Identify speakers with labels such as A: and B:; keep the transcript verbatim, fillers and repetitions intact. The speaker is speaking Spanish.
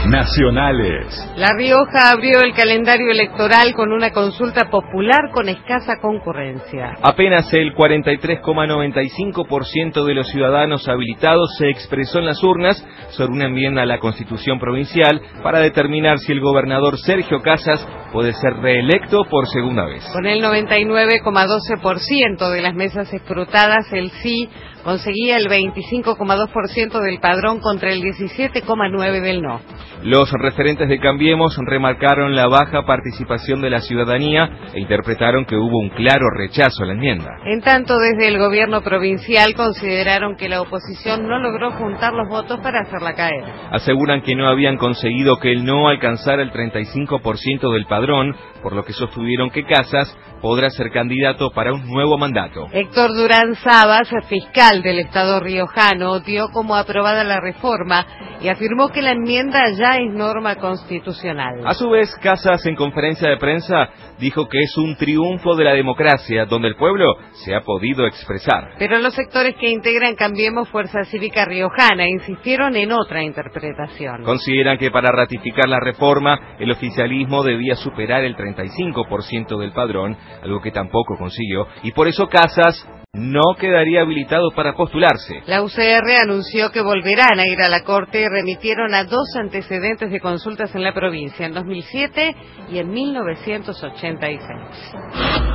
A: Nacionales.
B: La Rioja abrió el calendario electoral con una consulta popular con escasa concurrencia.
C: Apenas el cuarenta y tres coma noventa y cinco por ciento de los ciudadanos habilitados se expresó en las urnas sobre una enmienda a la Constitución provincial para determinar si el gobernador Sergio Casas puede ser reelecto por segunda vez.
B: Con el noventa y nueve coma doce por ciento de las mesas escrutadas, el sí conseguía el veinticinco coma dos por ciento del padrón contra el diecisiete coma nueve por ciento del no.
C: Los referentes de Cambiemos remarcaron la baja participación de la ciudadanía e interpretaron que hubo un claro rechazo a la enmienda.
B: En tanto, desde el gobierno provincial consideraron que la oposición no logró juntar los votos para hacerla caer.
C: Aseguran que no habían conseguido que el no alcanzara el treinta y cinco por ciento del padrón, por lo que sostuvieron que Casas podrá ser candidato para un nuevo mandato.
B: Héctor Durán Sabas, fiscal del Estado riojano, dio como aprobada la reforma y afirmó que la enmienda ya es norma constitucional.
C: A su vez, Casas, en conferencia de prensa, dijo que es un triunfo de la democracia, donde el pueblo se ha podido expresar.
B: Pero los sectores que integran Cambiemos Fuerza Cívica Riojana insistieron en otra interpretación.
C: Consideran que para ratificar la reforma, el oficialismo debía superar el treinta y cinco por ciento del padrón, algo que tampoco consiguió, y por eso Casas no quedaría habilitado para postularse.
B: La U C R anunció que volverán a ir a la Corte y remitieron a dos antecedentes de consultas en la provincia, en dos mil siete y en mil novecientos ochenta y seis.